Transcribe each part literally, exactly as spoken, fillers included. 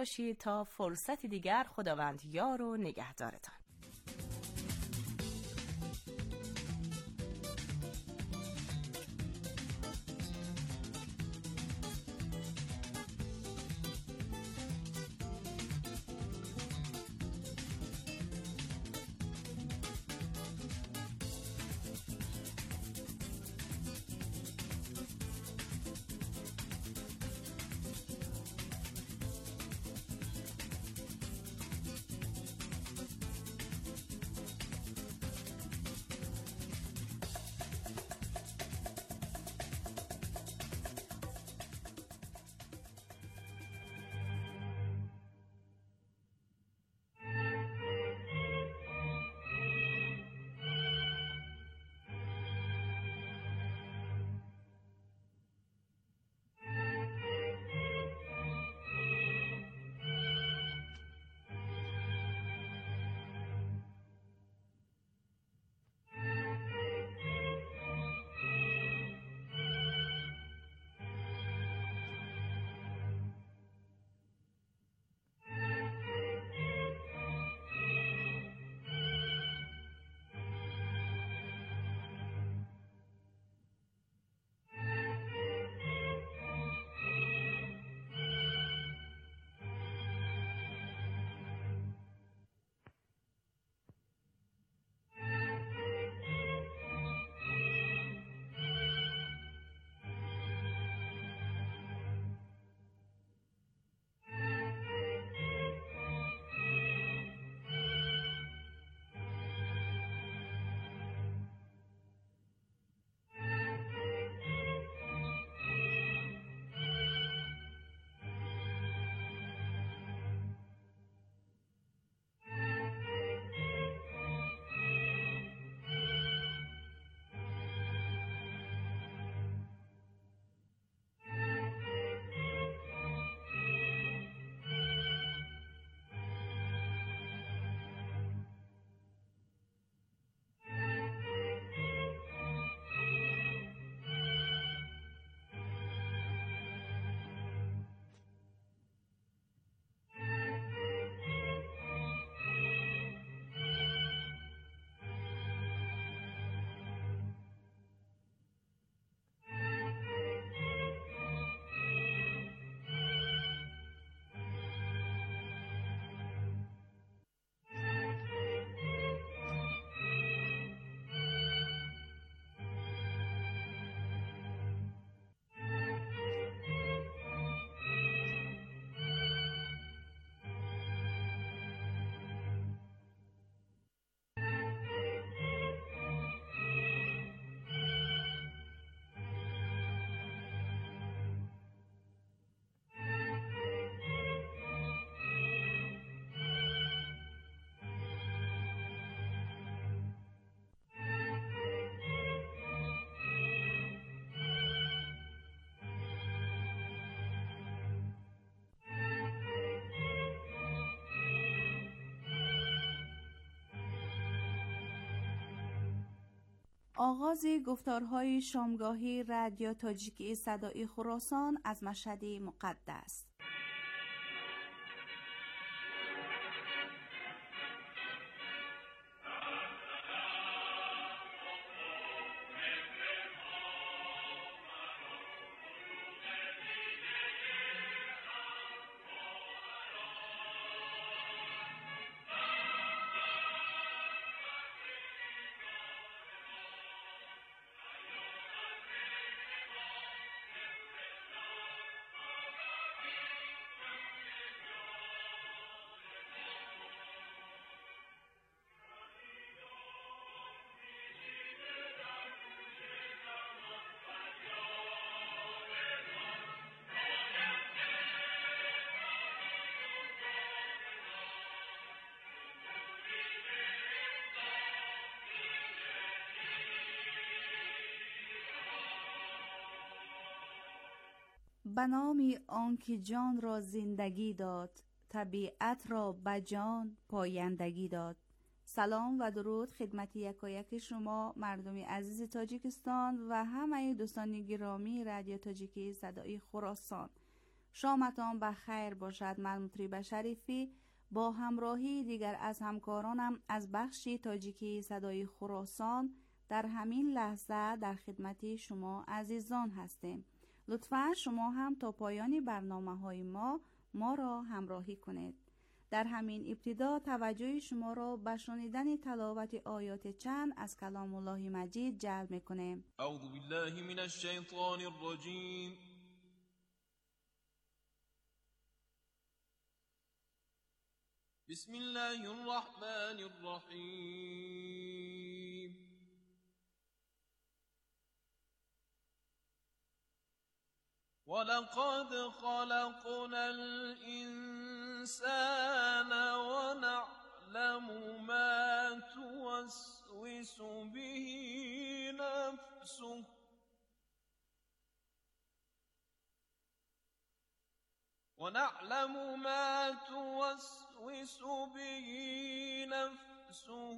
باشید تا فرصتی دیگر. خداوند یار و نگهدارتان. آغاز گفتارهای شامگاهی رادیو تاجیکی صدای خراسان از مشهد مقدس. به نام آنکه جان را زندگی داد، طبیعت را به جان پایندگی داد. سلام و درود خدمت یکایک شما مردم عزیز تاجیکستان و همه دوستان گرامی رادیو تاجیکی صدای خراسان. شامتان بخیر باشد. من مطریب شریفی با همراهی دیگر از همکارانم از بخش تاجیکی صدای خراسان در همین لحظه در خدمت شما عزیزان هستیم. لطفاً شما هم تا پایان برنامه های ما ما را همراهی کنید. در همین ابتدا توجه شما را به شنیدن تلاوت آیات چند از کلام الله مجید جلب می‌کنیم. اعوذ بالله من الشیطان الرجیم. بسم الله الرحمن الرحیم. ولقد خلقنا الإنسان ونعلم ما توسوس به نفسه ونعلم ما توسوس به نفسه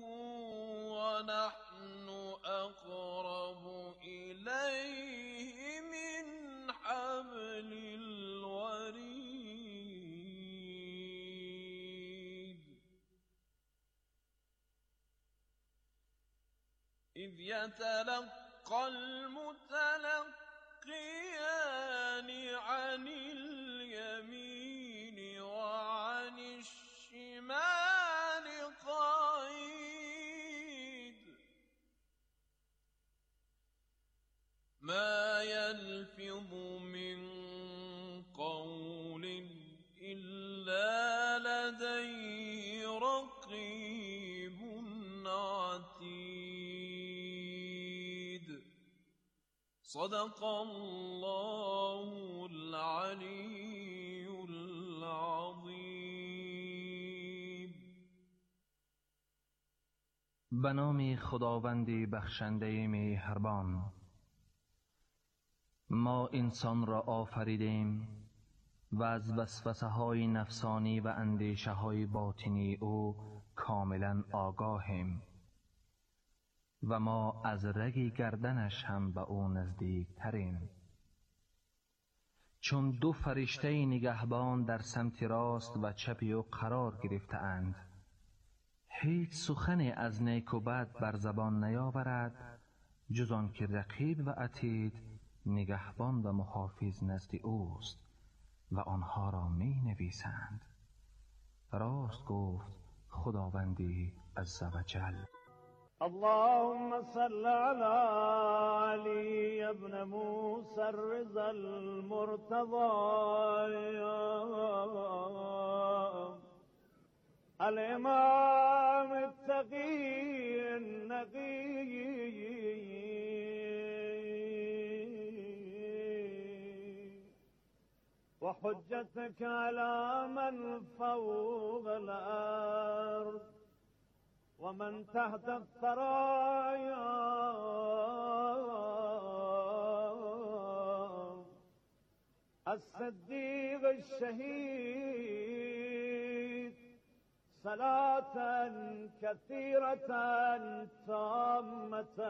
ونحن أقرب إليه من حبل الوريد إذ يتلقى المتلقيان عن اليمين وعن الشمال قعيد ما يلفظ من قول إلا لديه رقيب عتيد. صدق الله العلي العظيم. به نام خداوند بخشنده مهربان. ما انسان را آفریدیم و از وسوسه های نفسانی و اندیشه های باطنی او کاملا آگاهیم و ما از رگ گردنش هم به او نزدیک تریم. چون دو فرشته نگهبان در سمت راست و چپ او قرار گرفته اند، هیچ سخن از نیک و بد بر زبان نیاورد جز آن که رقیب و عتید نگهبان و محافظ نزد اوست و آنها را می نویسند. راست گفت خداوندی عز و جل. اللهم صل على علي بن موسى الرضا المرتضى الإمام التقي النقي وحجتك على من فوق الأرض ومن تحت الثرايا الصديق الشهيد صلاة كثيرة تامة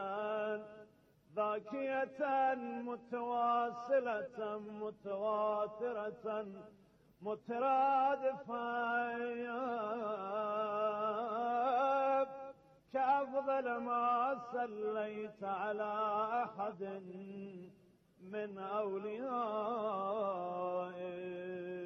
ذاكية متواصلة متواترة مترادفة كأفضل ما صليت على أحد من أوليائك.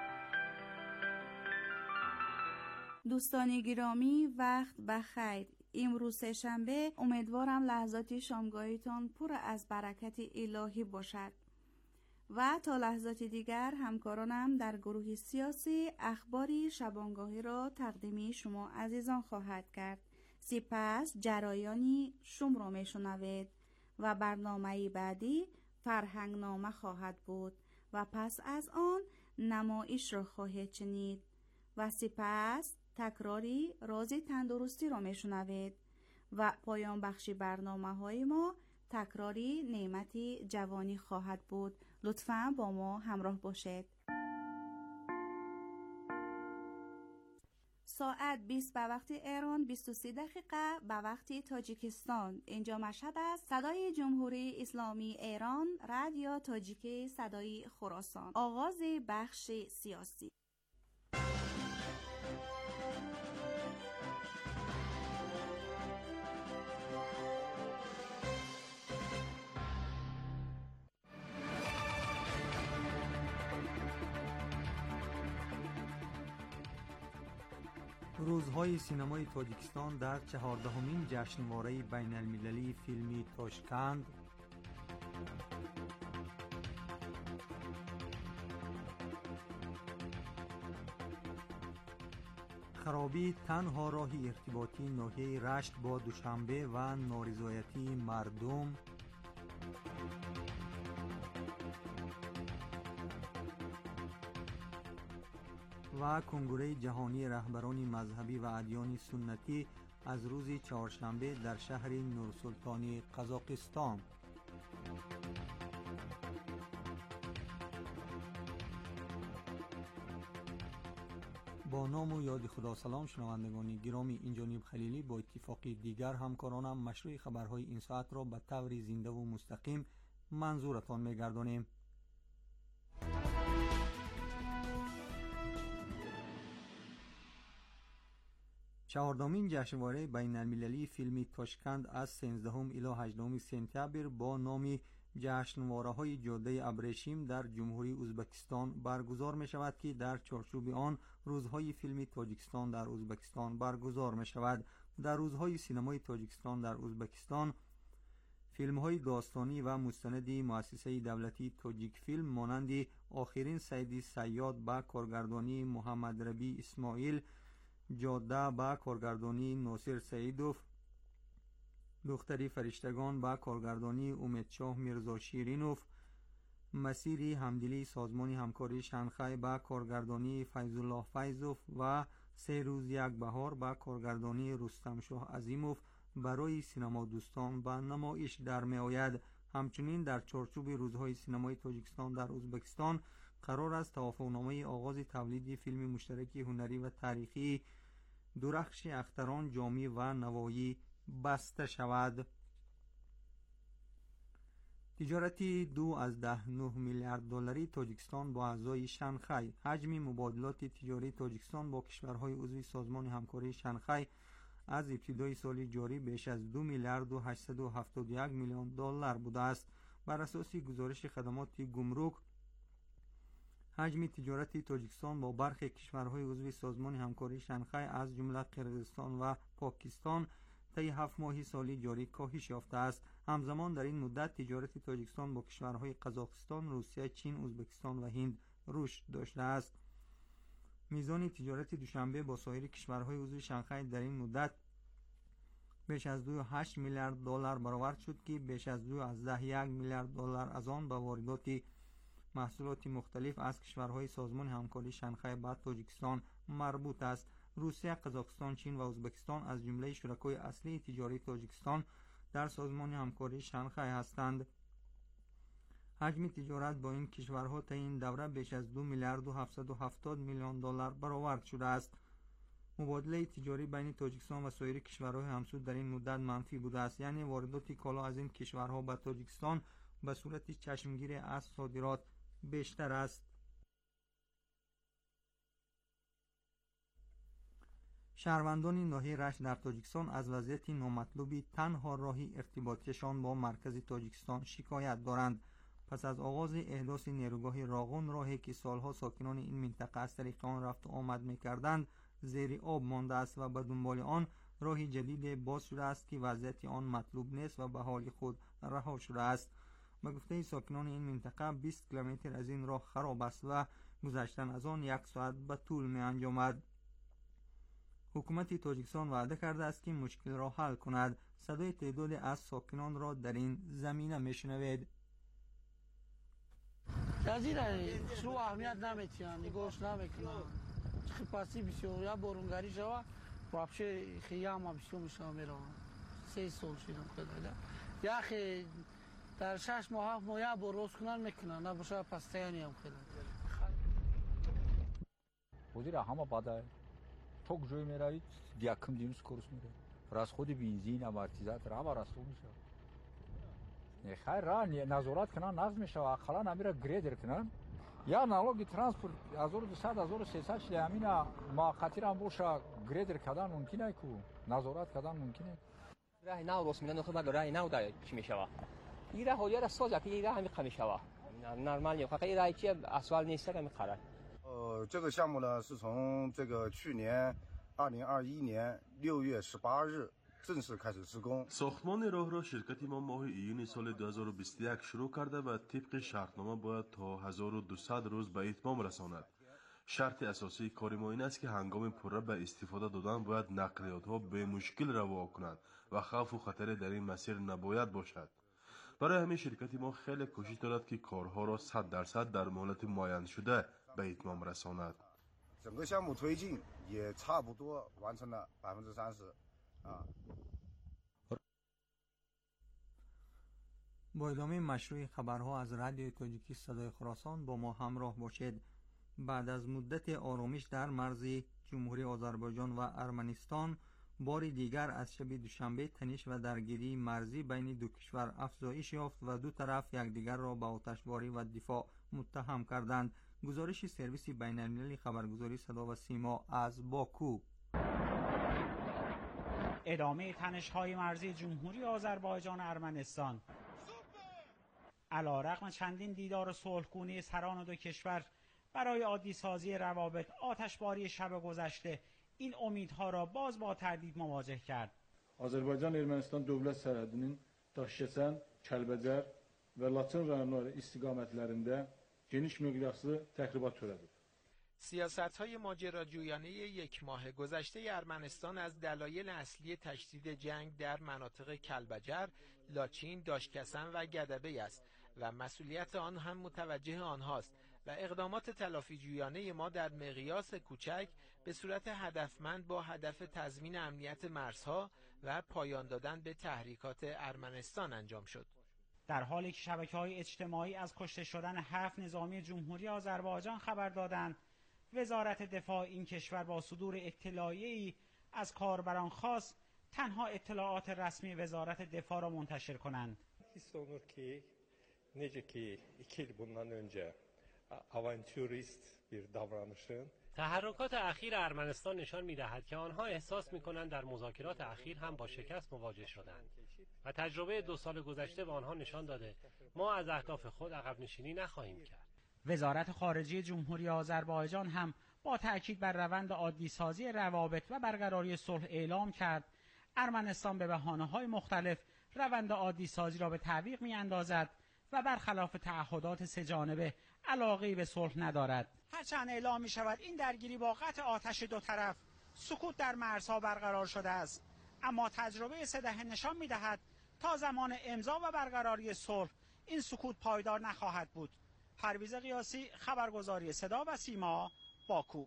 دوستان گرامی، وقت بخیر. امروز سه‌شنبه امیدوارم لحظات شامگاهیتان پر از برکت الهی باشد و تا لحظات دیگر همکارانم در گروه سیاسی اخباری شبانگاهی را تقدیم شما عزیزان خواهد کرد. سپس جرایانی شوم را میشنوید و برنامه بعدی فرهنگ نامه خواهد بود و پس از آن نمایش را خواهید شنید و سپس تکراری راز تندرستی را میشنوید و پایان بخشی برنامه های ما تکراری نعمت جوانی خواهد بود. لطفاً با ما همراه باشید. ساعت بیست به وقت ایران، بیست و سه دقیقه به وقت تاجیکستان. اینجا مشهد است. صدای جمهوری اسلامی ایران، رادیو تاجیک صدای خراسان. آغاز بخش سیاسی. روزهای سینمای تاجیکستان در چهاردهمین جشنواره بین المللی فیلمی تاشکند خرابی تنها راه ارتباطی ناحیه رشت با دوشنبه و نارضایتی مردم، و کنگره جهانی رهبران مذهبی و ادیان سنتی از روز چهارشنبه در شهر نورسلطان قزاقستان. با نام و یاد خدا سلام شنوندگان گرامی، این جانب خلیلی با اتفاق دیگر همکارانم مشروع خبرهای این ساعت را به طور زنده و مستقیم منظورتان می‌گردانیم. چهاردهمین جشنواره بین المللی فیلمی تاشکند از سیزدهم الی هجدهم سپتامبر با نام جشنواره‌های جاده ابریشم در جمهوری ازبکستان برگزار می شود که در چارچوب آن روزهای فیلمی تاجیکستان در ازبکستان برگزار می شود. در روزهای سینمای تاجیکستان در ازبکستان فیلم‌های داستانی و مستندی مؤسسه دولتی تاجیک فیلم مانند آخرین صید صیاد با کارگردانی محمد ربی اسماعیل، جاده با کارگردانی ناصر سعیدوف، دختری فرشتگان با کارگردانی امیدشاه میرزا شیرینوف، مسیری همدلی سازمان همکاری شانگهای با کارگردانی فیض الله فیضوف و سه روز یک بهار با کارگردانی رستم شاه عظیموف برای سینما دوستان به نمایش در می آید. همچنین در چارچوب روزهای سینمای تاجیکستان در ازبکستان قرار است توافقنامه آغاز تولید فیلم مشترک هنری و تاریخی درخش اختران جامی و نوایی بسته شود. تجارتی دو از ده نه میلیارد دلاری تاجیکستان با اعضای شانگهای. حجم مبادلات تجاری تاجیکستان با کشورهای عضو سازمان همکاری شانگهای از ابتدای سال جاری بیش از دو میلیارد و هشتصد و هفتاد و یک میلیون دلار بوده است. بر اساس گزارش خدمات گمرک، حجم تجارت تاجیکستان با برخی کشورهای عضو سازمان همکاری شانگهای از جمله قرقیزستان و پاکستان طی هفت ماه سال جاری کاهش یافته است. همزمان در این مدت تجارت تاجیکستان با کشورهای قزاقستان، روسیه، چین، ازبکستان و هند رشد داشته است. میزان تجارت دوشنبه با سایر کشورهای عضو شانگهای در این مدت بیش از دو و هشت میلیارد دلار برآورد شد که بیش از دو از ده یک میلیارد دلار از آن به واردات محصولات مختلف از کشورهای سازمان همکاری شانگهای با تاجیکستان مربوط است. روسیه، قزاقستان، چین و ازبکستان از جمله شرکای اصلی تجاری تاجیکستان در سازمان همکاری شانگهای هستند. حجم تجارت با این کشورها تا این دوره بیش از دو میلیارد و هفتصد و هفتاد میلیون دلار برآورد شده است. مبادله تجاری بین تاجیکستان و سایر کشورهای همسو در این مدت منفی بوده است، یعنی واردات کالا از این کشورها به تاجیکستان به صورت چشمگیر از صادرات بیشتر است. شهروندان ناحیه رشت در تاجیکستان از وضعیت نامطلوبی تنها راهی ارتباطیشان با مرکز تاجیکستان شکایت دارند. پس از آغاز احداث نیروگاه راغون، راهی که سالها ساکنان این منطقه از طریق آن رفت و آمد می‌کردند زیر آب مانده است و به دنبال آن راهی جدید باز شده است که وضعیت آن مطلوب نیست و به حال خود رها شده است. به گفته ساکنان این منطقه بیست کیلومتر از این راه خراب است و گذشتن از آن یک ساعت به طول می انجامد. حکومت تاجیکستان وعده کرده است که مشکل را حل کند. صدای تعدادی از ساکنان را در این زمینه میشنوید. جزیره شو اهمیت نمیتونن نگوش نمیکنن خیلی پسی بسیار یا برونگری شوه وابشه خیام هم بسیار میشه میرون سه سال شیرم کده یا خیلی در شش ماه هفت ماه یا بروز کنن میکنن نباشه پستیانی هم خیلی وزیر همه باده توک جوی میروید دیکم دینوس کورس میره راست خود بنزین امارتیزات را همه راستو میشه خیر را نظارت کنن نقض میشه و اقلا نمیره گریدر کنن یا نالوگ ترانسپورت هزار و دویست هزار و سیصد شده همین موقتی را باشه گریدر کردن ممکنه که نظارت کردن ممکنه راه نو راست میدن خود راه نو دا چی میشه این راه هولی را سازه که این راه همین خمی شوه نرمالی خب این راه چی اسفال نیست که میخرد 呃，这个项目呢是从这个去年二零二一年六月十八日正式开始施工. ساختمان راه را شرکت ما ماه ایون سال دو هزار و بیست و یک شروع کرده و طبق شرطنامه باید تا هزار و دویست روز به اتمام رساند. شرط اساسی کار ما این است که هنگام پره به استفاده دادن باید نقلیات ها به مشکل روا کنند و خوف و خطر در این مسیر نباید باشد. برای همین شرکت ما خیلی کوشش دارد که کارها را صد درصد در مهلت معین شده به اتمام رساند. 整个项目推进也差不多完成了百分之三十啊. با ادامه مشروع خبرها از رادیو تاجیکی صدای خراسان با ما همراه باشید. بعد از مدت آرامش در مرز جمهوری آذربایجان و ارمنستان بار دیگر از شب دوشنبه تنش و درگیری مرزی بین دو کشور افزایش یافت و دو طرف یکدیگر را به آتشباری و دفاع متهم کردند. گزارش سرویس بین‌المللی خبرگزاری صدا و سیما از باکو. ادامه تنش‌های مرزی جمهوری آذربایجان و ارمنستان. علی‌رغم چندین دیدار صلح‌گونه سران دو کشور برای عادی سازی روابط، آتشباری شب گذشته این امیدها را باز با تردید مواجه کرد. Azərbaycan Ermənistan dövlət sərhədinin Daşkəsən, Kəlbəcər və Laçın rayonları istiqamətlərində geniş miqyaslı təxribat törədib. سیاست‌های ماجراجویانه یک ماه گذشته ارمنستان از دلایل اصلی تشدید جنگ در مناطق کلبجر، لاچین، داشکسن و گدبه است و مسئولیت آن هم متوجه آنهاست و اقدامات تلافی جویانه ما در مقیاس کوچک به صورت هدفمند با هدف تضمین امنیت مرزها و پایان دادن به تحریکات ارمنستان انجام شد. در حالی که شبکه‌های اجتماعی از کشته شدن هفت نظامی جمهوری آذربایجان خبر دادند، وزارت دفاع این کشور با صدور اطلاعیه‌ای از کاربران خواست تنها اطلاعات رسمی وزارت دفاع را منتشر کنند. Hiss olunur ki necə ki iki il bundan öncə avantürist bir davranışın تحرکات اخیر ارمنستان نشان می‌دهد که آنها احساس می‌کنند در مذاکرات اخیر هم با شکست مواجه شدند و تجربه دو سال گذشته به آنها نشان داده ما از اهداف خود عقب نشینی نخواهیم کرد. وزارت خارجه جمهوری آذربایجان هم با تأکید بر روند عادی سازی روابط و برقراری صلح اعلام کرد ارمنستان به بهانه‌های مختلف روند عادی سازی را به تعویق می‌اندازد و برخلاف تعهدات سه جانبه علاقه‌ای به صلح ندارد. هرچند اعلام می‌شود این درگیری با قطع آتش دو طرف سکوت در مرزها برقرار شده است، اما تجربه سه دهه نشان می‌دهد تا زمان امضا و برقراری صلح این سکوت پایدار نخواهد بود. پرویز قیاسی، خبرگزاری صدا و سیما، باکو.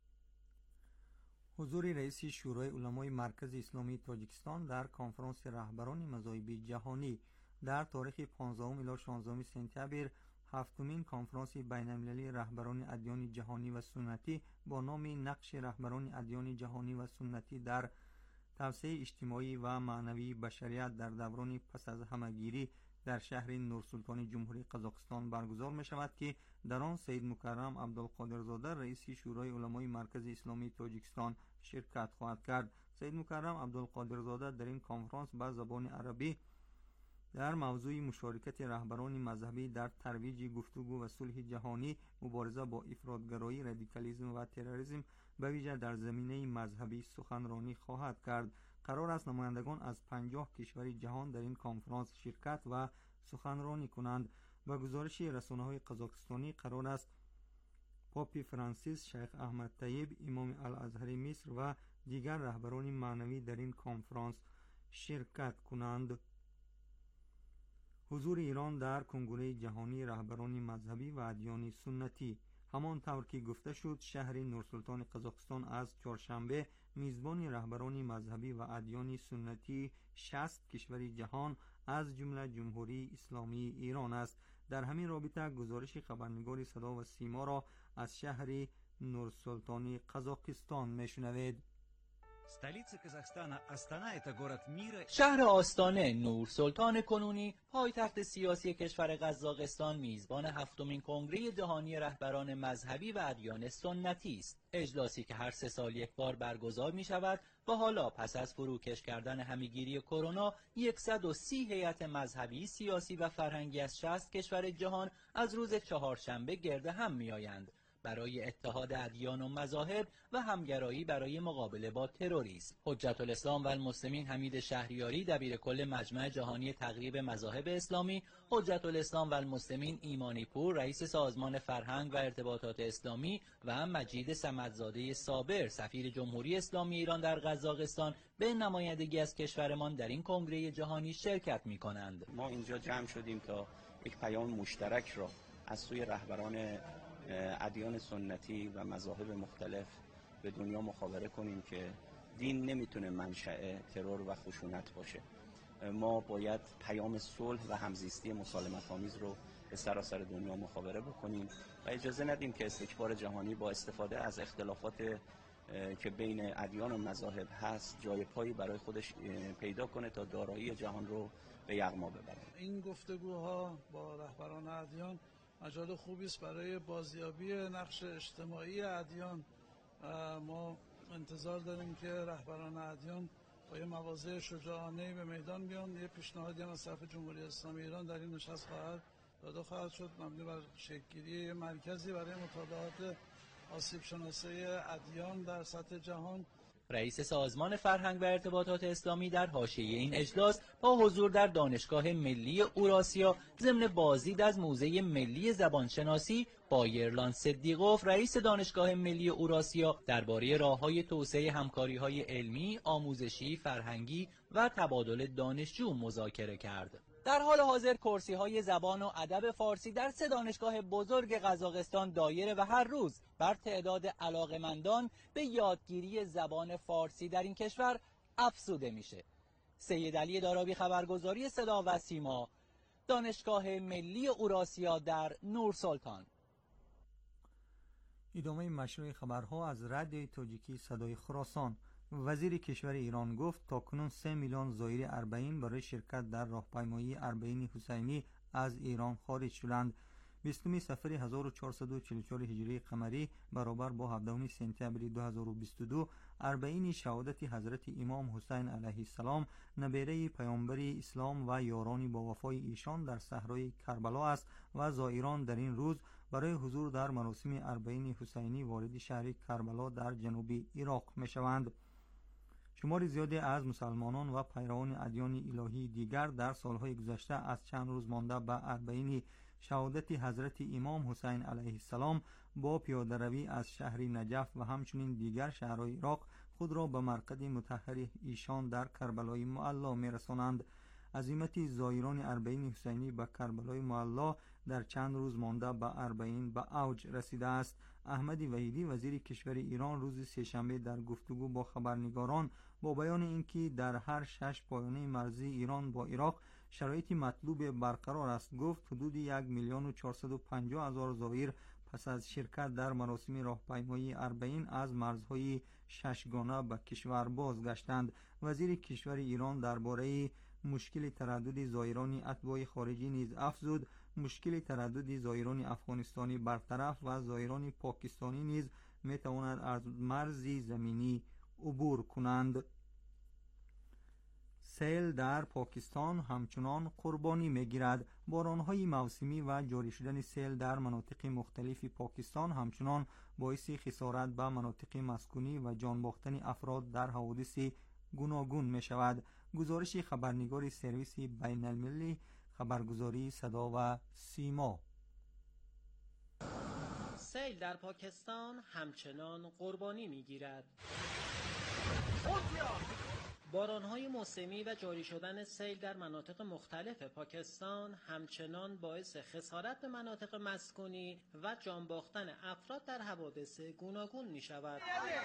حضور رئیس شورای علمای مرکز اسلامی تاجیکستان در کنفرانس رهبران مذاهب جهانی در تاریخ پانزدهم الی شانزدهم سپتامبر، هفتمین کنفرانس بین‌المللی رهبران ادیان جهانی و سنتی با نام نقش رهبران ادیان جهانی و سنتی در توسعه اجتماعی و معنوی بشریت در دوران پس از همگیری در شهر نورسلطان جمهوری قزاقستان برگزار می شود که در آن سید مکرم عبدالقادرزاده رئیس شورای علمای مرکز اسلامی تاجیکستان شرکت خواهد کرد. سید مکرم عبدالقادرزاده در این کنفرانس به زبان عربی در موضوع مشارکت رهبران مذهبی در ترویج گفتگو و صلح جهانی، مبارزه با افراطگرایی، رادیکالیسم و تروریسم به ویژه در زمینه مذهبی سخنرانی خواهد کرد. قرار است نمایندگان از پنجاه کشور جهان در این کنفرانس شرکت و سخنرانی کنند. با گزارش رسانه‌های قزاقستانی قرار است پاپ فرانسیس، شیخ احمد طیب، امام الازهر مصر و دیگر رهبران معنوی در این کنفرانس شرکت کنند. حضور ایران در کنگره جهانی رهبران مذهبی و ادیان سنتی. همانطور که گفته شد، شهر نورسلطان قزاقستان از چهارشنبه میزبان رهبران مذهبی و ادیان سنتی شصت کشور جهان از جمله جمهوری اسلامی ایران است. در همین رابطه گزارش خبرنگار صدا و سیما را از شهر نورسلطان قزاقستان میشنوید. شهر آستانه نورسلطان کنونی پایتخت سیاسی کشور قزاقستان میزبان هفتمین کنگره جهانی رهبران مذهبی و ادیان سنتی است. اجلاسی که هر سه سال یک بار برگزار می شود و حالا پس از فروکش کردن همهگیری کرونا صد و سی هیئت مذهبی، سیاسی و فرهنگی از شصت کشور جهان از روز چهارشنبه گرد هم می آیند برای اتحاد ادیان و مذاهب و همگرایی برای مقابله با تروریسم. حجت الاسلام و المسلمین حمید شهریاری، دبیر کل مجمع جهانی تقریب مذاهب اسلامی، حجت الاسلام و المسلمین ایمانی پور، رئیس سازمان فرهنگ و ارتباطات اسلامی و مجید صمدزاده صابر، سفیر جمهوری اسلامی ایران در قزاقستان، به نمایندگی از کشورمان در این کنگره جهانی شرکت می کنند. ما اینجا جمع شدیم تا یک پیام مشترک را از سوی رهبران ادیان سنتی و مذاهب مختلف به دنیا مخابره کنیم که دین نمیتونه منشأ ترور و خشونت باشه. ما باید پیام صلح و همزیستی مسالمت‌آمیز رو به سراسر دنیا مخابره بکنیم و اجازه ندیم که استکبار جهانی با استفاده از اختلافات که بین ادیان و مذاهب هست جای پایی برای خودش پیدا کنه تا دارایی جهان رو به یغما ببره. این گفتگوها با رهبران ادیان مجال خوبی است برای بازیابی نقش اجتماعی ادیان. ما انتظار داریم که رهبران ادیان با یه مواضع شجاعانه‌ای به میدان بیان. یه پیشنهادی هم از طرف جمهوری اسلامی ایران در این نشست خواهد داده خواهد شد مبنی بر شکل‌گیری مرکزی برای مطالعات آسیب شناسی ادیان در سطح جهان. رئیس سازمان فرهنگ و ارتباطات اسلامی در حاشیه این اجلاس با حضور در دانشگاه ملی اوراسیا ضمن بازدید از موزه ملی زبانشناسی بایرلان صدیقوف، رئیس دانشگاه ملی اوراسیا، درباره راه‌های توسعه همکاری‌های علمی، آموزشی، فرهنگی و تبادل دانشجو مذاکره کرد. در حال حاضر کرسی‌های زبان و ادب فارسی در سه دانشگاه بزرگ قزاقستان دایره و هر روز بر تعداد علاقمندان به یادگیری زبان فارسی در این کشور افزوده میشه. سید علی دارابی، خبرگزاری صدا و سیما، دانشگاه ملی اوراسیا در نورسلطان. ادامه مشروع خبرها از رادیوی تاجیکی صدای خراسان. وزیر کشور ایران گفت تاکنون سه میلیون زائر اربعین برای شرکت در راهپیمایی اربعین حسینی از ایران خارج شدند. بیستم صفر هزار و چهارصد و چهل و چهار هجری قمری برابر با هفدهم سپتامبر دو هزار و بیست و دو اربعین شهادت حضرت امام حسین علیه السلام نبیره پیامبر اسلام و یاران با وفای ایشان در صحرای کربلا است و زائران در این روز برای حضور در مراسم اربعین حسینی وارد شهر کربلا در جنوب عراق می شوند. شمار زیادی از مسلمانان و پیروان ادیان الهی دیگر در سالهای گذشته از چند روز مانده به اربعین شهادت حضرت امام حسین علیه السلام با پیاده روی از شهر نجف و همچنین دیگر شهرهای عراق خود را به مرقد مطهر ایشان در کربلای معلا می رسانند. عزیمت زائران اربعین حسینی به کربلای معلا در چند روز مانده به اربعین به اوج رسیده است. احمد وحیدی، وزیر کشور ایران، روز سه‌شنبه در گفتگو با خبرنگاران با بیان اینکه در هر شش پایانه مرزی ایران با عراق شرایط مطلوب برقرار است، گفت حدود یک میلیون و چهارصد و پنجاه هزار زائر پس از شرکت در مراسم راهپیمایی اربعین از مرزهای ششگانه به کشور بازگشتند. وزیر کشور ایران درباره مشکل تردد زائران اتباع خارجی نیز افزود مشکل تردد زائران افغانستانی برطرف و زائران پاکستانی نیز می تواند از مرز زمینی عبور کنند. سیل در پاکستان همچنان قربانی می گیرد. بارانهای موسمی و جاری شدن سیل در مناطق مختلف پاکستان همچنان باعث خسارت به مناطق مسکونی و جان باختن افراد در حوادث گوناگون می شود. گزارش خبرنگار سرویس بین المللی خبرگزاری صدا و سیما. سیل در پاکستان همچنان قربانی می‌گیرد. باران‌های موسمی و جاری شدن سیل در مناطق مختلف پاکستان همچنان باعث خسارت به مناطق مسکونی و جان باختن افراد در حوادث گوناگون می‌شود.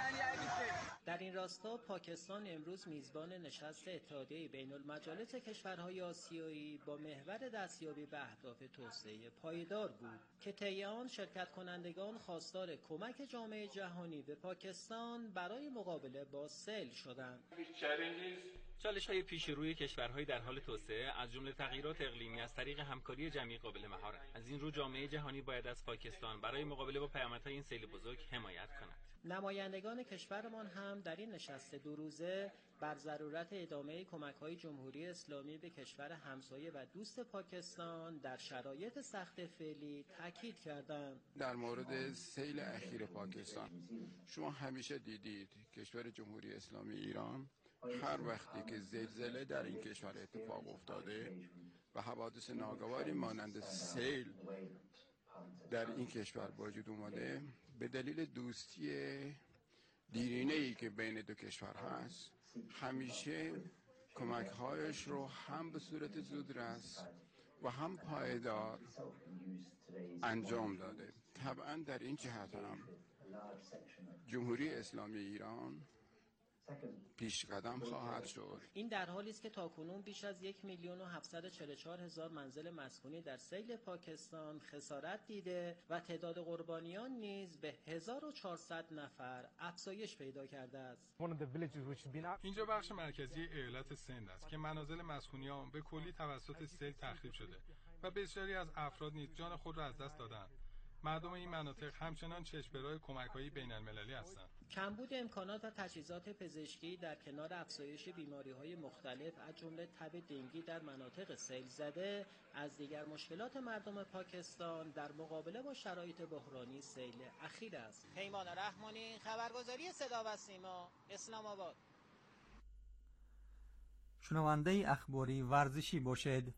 در این راستا پاکستان امروز میزبان نشست اتحادیه بین المجالس کشورهای آسیایی با محور دستیابی به اهداف توسعه پایدار بود که طی آن شرکت کنندگان خواستار کمک جامعه جهانی به پاکستان برای مقابله با سیل شدند. چالش‌های پیش روی کشورهای در حال توسعه از جمله تغییرات اقلیمی از طریق همکاری جمعی قابل مهارند. از این رو جامعه جهانی باید از پاکستان برای مقابله با پیامدهای این سیل بزرگ حمایت کند. نمایندگان کشورمان هم در این نشست دو روزه بر ضرورت ادامه کمک‌های جمهوری اسلامی به کشور همسایه و دوست پاکستان در شرایط سخت فعلی تاکید کردند. در مورد سیل اخیر پاکستان شما همیشه دیدید کشور جمهوری اسلامی ایران هر وقتی که زلزله در این کشور اتفاق افتاده و حوادث ناگواری مانند سیل در این کشور وجود اومده، به دلیل دوستی دیرینه‌ای که بین دو کشور هست همیشه کمک‌هایش رو هم به صورت زودرس و هم پایدار انجام داده. طبعا در این جهت هم جمهوری اسلامی ایران پیش قدم خواهد شد. این در حالی است که تاکنون بیش از یک میلیون و هفتصد و چهل و چهار هزار منزل مسکونی در سیل پاکستان خسارت دیده و تعداد قربانیان نیز به هزار و چهارصد نفر افزایش پیدا کرده است. اینجا بخش مرکزی ایالت سند است که منازل مسکونی آن به کلی توسط سیل تخریب شده و بسیاری از افراد نیز جان خود را از دست دادند. مردم این مناطق همچنان چشم‌برای کمک‌های بین‌المللی هستند. کمبود امکانات و تجهیزات پزشکی در کنار افزایش بیماری‌های مختلف از جمله تب دنگی در مناطق سیل زده از دیگر مشکلات مردم پاکستان در مقابله با شرایط بحرانی سیل اخیر است. پیمان رحمانی، خبرگزاری صدا و سیما، اسلام آباد. شنونده اخباری ورزشی باشید.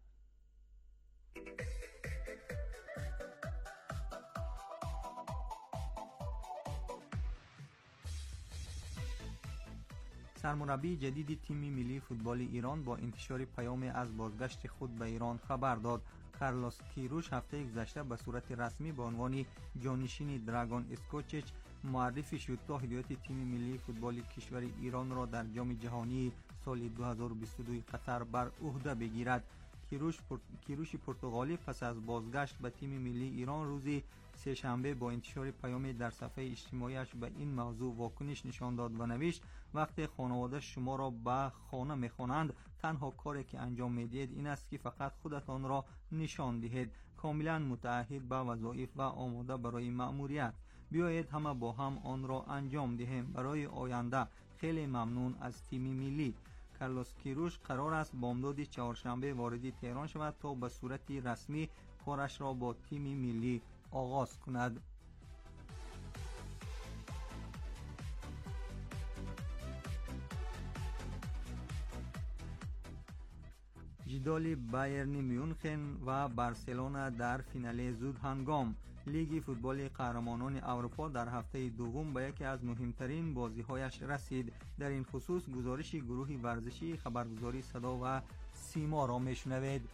سرمربی جدید تیم ملی فوتبال ایران با انتشار پیام از بازگشت خود به ایران خبر داد. کارلوس کیروش هفته گذشته به صورت رسمی به عنوان جانشین دراگون اسکوچچ معرفی شد تا هدایت تیم ملی فوتبال کشور ایران را در جام جهانی سال دو هزار و بیست و دو قطر بر عهده بگیرد. کیروش پرت... کیروش پرتغالی پس از بازگشت به تیم ملی ایران روزی سه شنبه با انتشار پیام در صفحه اجتماعیش به این موضوع واکنش نشان داد و نوشت وقتی خانواده شما را به خانه می‌خوانند تنها کاری که انجام می‌دهید این است که فقط خودتان را نشان دهید. کاملا متعهد به وظایف و آماده برای مأموریت. بیایید همه با هم آن را انجام دهیم. برای آینده خیلی ممنون از تیم ملی. کارلوس کیروش قرار است بامداد چهارشنبه وارد تهران شود تا به صورت رسمی کارش را با تیم ملی آغاز کند. جدال بایرن میونخن و بارسلونا در فینال زود هنگام. لیگ فوتبال قهرمانان اروپا در هفته دوم به یکی از مهمترین بازی‌هایش رسید. در این خصوص گزارش گروه ورزشی خبرگزاری صدا و سیما را میشنوید.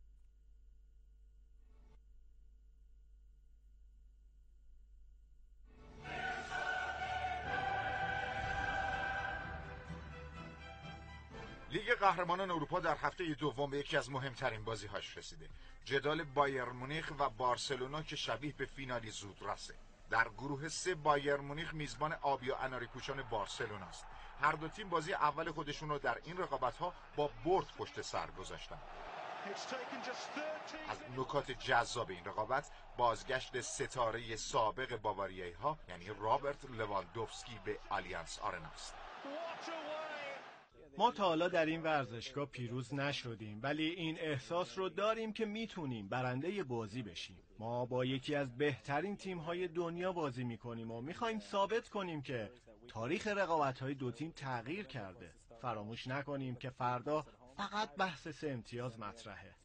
لیگ قهرمانان اروپا در هفته دوم به یکی از مهمترین بازی‌هاش رسیده. جدال بایر مونیخ و بارسلونا که شبیه به فینالی زود رسه. در گروه سه بایر مونیخ میزبان آبی و اناری پوشان بارسلونا است. هر دو تیم بازی اول خودشون رو در این رقابت‌ها با برد پشت سر گذاشتن. از نکات جذاب این رقابت بازگشت ستاره سابق باواریایی‌ها یعنی رابرت لواندوفسکی به آلیانس آرنا است. ما تا حالا در این ورزشگاه پیروز نشدیم ولی این احساس رو داریم که میتونیم برنده بازی بشیم. ما با یکی از بهترین تیم‌های دنیا بازی میکنیم و میخوایم ثابت کنیم که تاریخ رقابت‌های دو تیم تغییر کرده. فراموش نکنیم که فردا فقط بحث سه امتیاز مطرحه.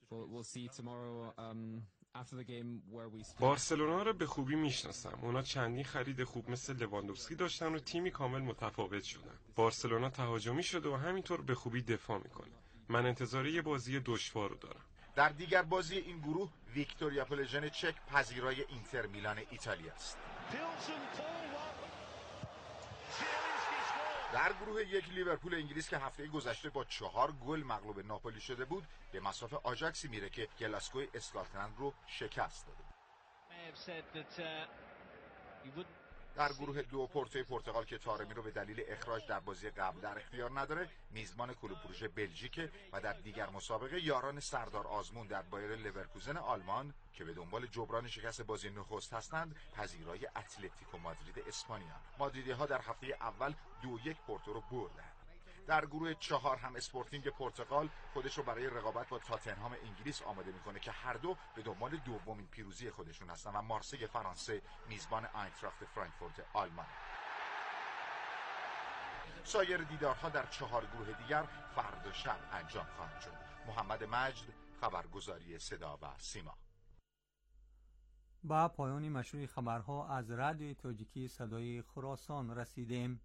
بارسلونا رو به خوبی میشناسم. اونا چندین خرید خوب مثل لواندوفسکی داشتن و تیمی کامل متفاوت شدن. بارسلونا تهاجمی شده و همینطور به خوبی دفاع میکنه. من انتظار یه بازی دشوار رو دارم. در دیگر بازی این گروه ویکتوریا پلژن چک پذیرای اینتر میلان ایتالیا است. در گروه یک لیورپول انگلیس که هفته گذشته با چهار گل مغلوب ناپولی شده بود به مصاف آژاکسی میره که گلاسکوی اسکاتلند رو شکست داده. در گروه دو پورتوی پرتغال که طارمی رو به دلیل اخراج در بازی قبل در اختیار نداره میزبان کلوب بروژ بلژیک و در دیگر مسابقه یاران سردار آزمون در بایر لورکوزن آلمان که به دنبال جبران شکست بازی نخست هستند پذیرای اتلتیکو مادرید اسپانیا. مادریدی‌ها در هفته اول دو یک پورتو رو بردند. در گروه چهار هم اسپورتینگ پرتغال خودش رو برای رقابت با تاتنهام انگلیس آماده میکنه که هر دو به دنبال دومین پیروزی خودشون هستن و مارسی فرانسه میزبان آینتراخت فرانکفورت آلمان. سایر دیدارها در چهار گروه دیگر فردا شب انجام خواهند شد. محمد مجد، خبرگزاری صدا و سیما. با پایان مشروع خبرها از رادیوی تاجیکی صدای خراسان رسیدیم.